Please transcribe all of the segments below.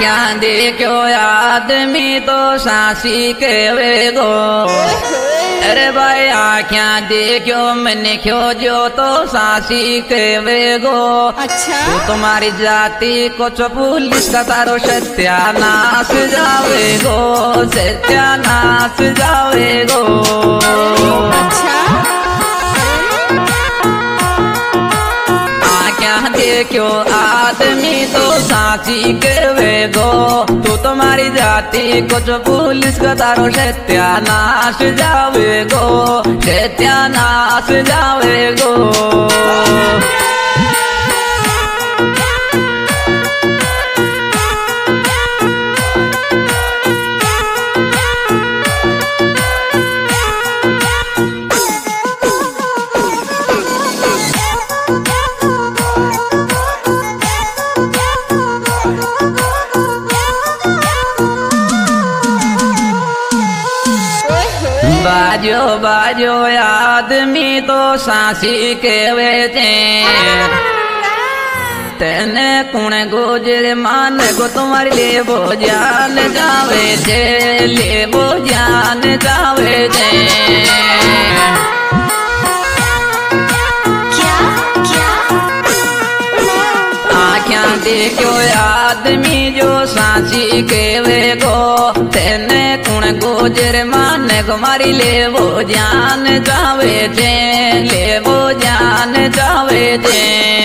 क्या देखो आदमी तो सासी के वेगो। अरे भाई आख्या देखो मैंने क्यों जो तो सासी के वेगो। अच्छा तो तुम्हारी जाति कुछ पुलिस का तारो सत्यानाश जावेगो, सत्यानाश जावेगो। अच्छा देखो आदमी तो साची कहवेगो। तू तुम्हारी जाति कुछ पुलिस का तारो सत्यानाश जावेगो, सत्यानाश जावेगो। बाजो बाजो आदमी तो सासी कहवे थे। तेने कुण गुजर मान को तुम्हारे ले वो जान जावे थे, ले वो जान जावे थे। क्या क्या आख्या देखो आदमी जो साची कहवे गो। तेने कुण गुजर मान कुमारी ले वो जान जावे थे, ले वो जान जावे थे।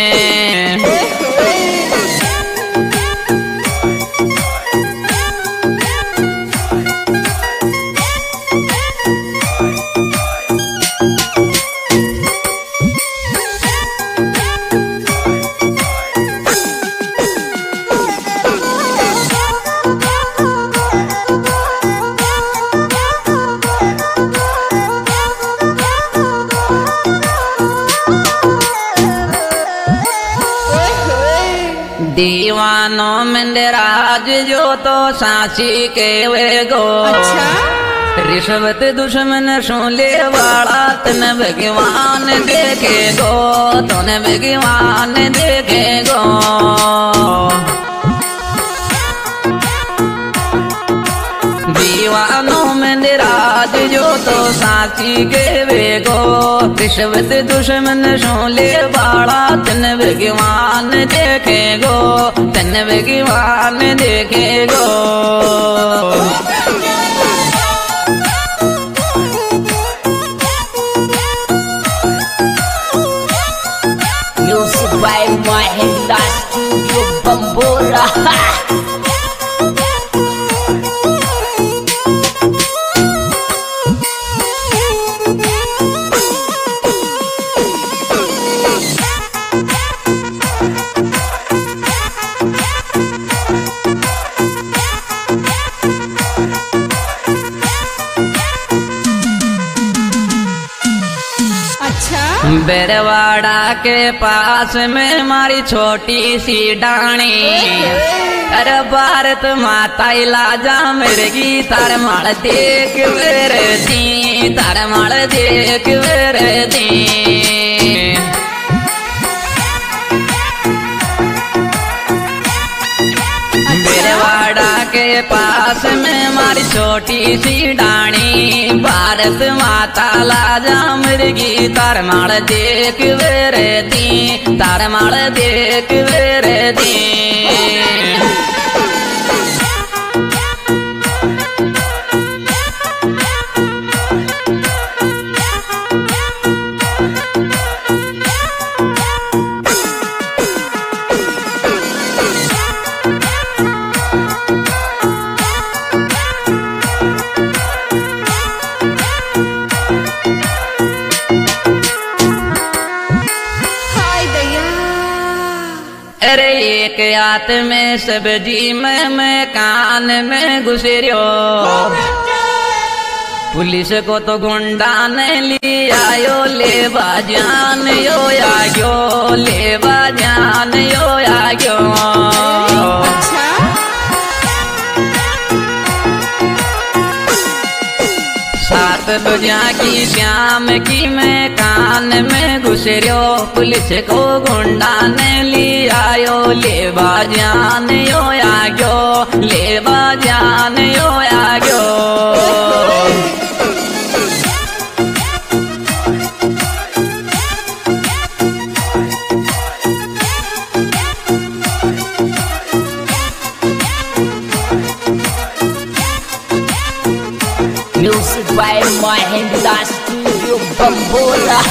दीवानो मंदराज जो तो साची कहवे गो। अच्छा रिश्वत दुश्मन सुले वाला तन भगवान देखे गो, तन भगवान देखे गो। दीवानो मंदराज जो तो साची कहवे गो। रिश्वत दुश्मन सुले वाला तन भगवान देखे गो, तन भगवान देखे गो। Music by Mahindra Studio Bambora। बेरवाड़ा के पास में हमारी छोटी सी डाणी। अरे भारत माता इलाजा मेरे की तार माल देख मेरे दी, तार माल देख मेरे दी। बेरवाड़ा के पास में हमारी छोटी सी डाणी। भारत माता लाजा मृगी तार माल देख वेरे दी, तार माल देख वेरे दी। अरे एक हाथ में सब्जी में कान में घुसरियो। पुलिस को तो गुंडा ने लिया यो लेवा जान यो आयो, लेवा जान यो आयो। सात बजा की श्याम की मैं कान में घुसरियो पुलिस को गुंडा ने लियायो ले बाजान यो आग्यो ले बाजान यो आग्यो Music by Mahendra Studio Bambora.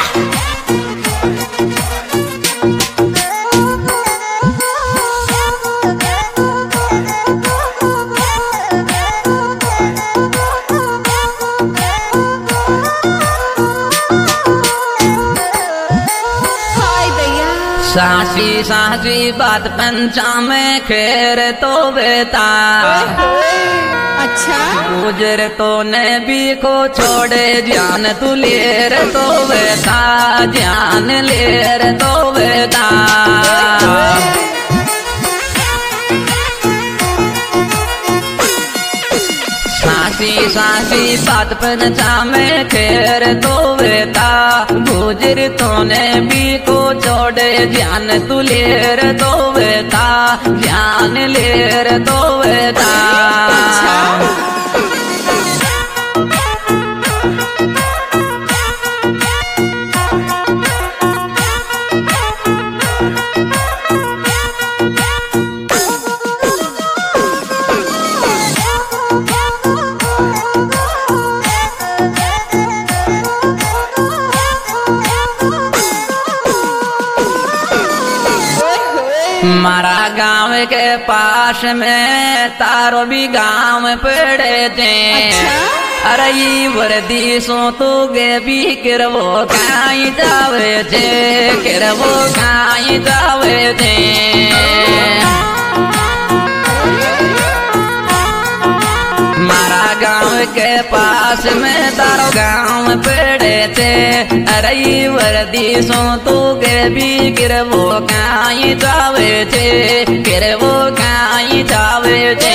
सासी सासी बात पंचा में खैर तो बेता अच्छा गुजर तो ने भी को छोड़े जान तू लेर तो बेता जान लेर तो बेता सासी सासी बात पंचा में खैर तो बेता गुजर तो ने भी को छोड़े जान तू लेर तो बेता जान लेर तो बेता मारा गांव के पास में तारो भी गांव पड़े थे अरे ये वर्दी सो तो गे भी किरवो काई जावे थे किरवो काई जावे थे मारा गांव के पास में तारो गांव पड़े थे अरे ये वर्दी सो तो गे भी गिरवो काई जावे थे गिरवो काई जावे थे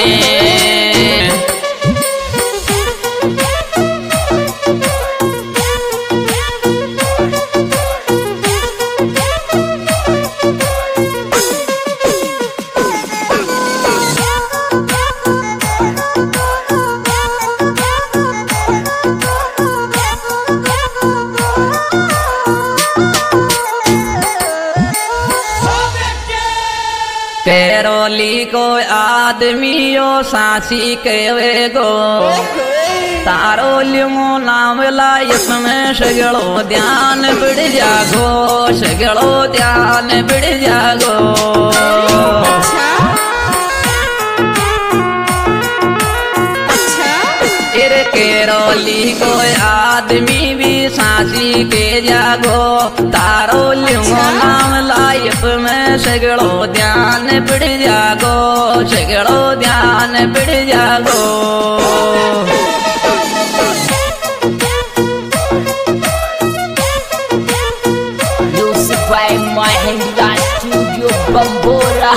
कैरोली को आदमियो सासी केवे गो तारो लिमो नाम लाइफ में सगड़ो ध्यान बिड़ जागो सगड़ो ध्यान बिड़ जागो केरोली को आदमी भी सासी के जागो तारो लिमो नाम लाइफ में सगड़ो ध्यान बिड़ जागो सगड़ो ध्यान बिड़ जागो Music by Mahendra Studio Bambora.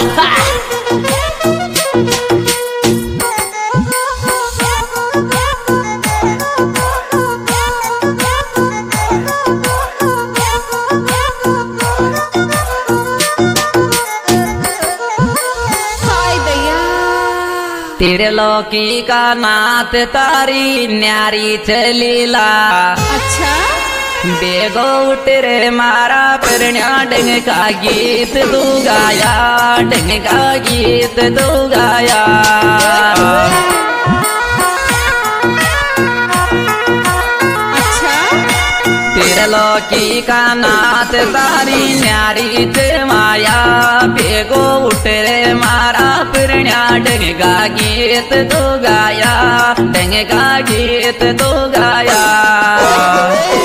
त्रिलोकी का नाथ तारी न्यारी चलीला अच्छा बेगो उठ रे मारा परण्या डंग का गीत तू गाया डंग का गीत तू गाया त्रिलोकी का नाथ तारी न्यारी ते माया बेगो उठ रे मारा परण्या डंग का गीत तू गाया डंग का गीत तू गाया